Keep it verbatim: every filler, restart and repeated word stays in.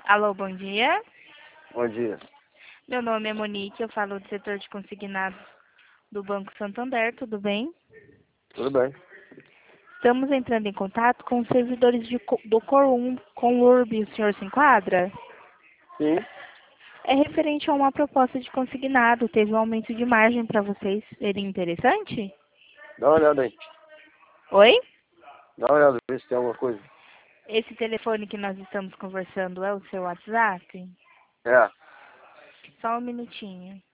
Alô, bom dia. Bom dia. Meu nome é Monique, eu falo do setor de consignados do Banco Santander, tudo bem? Tudo bem? Estamos entrando em contato com os servidores de co- do Corum, com o Urb, o senhor se enquadra? Sim. É referente a uma proposta de consignado, teve um aumento de margem para vocês, seria interessante? Dá uma olhada aí. Oi? Dá uma olhada, vê se tem alguma coisa. Esse telefone que nós estamos conversando é o seu WhatsApp? É. Só um minutinho.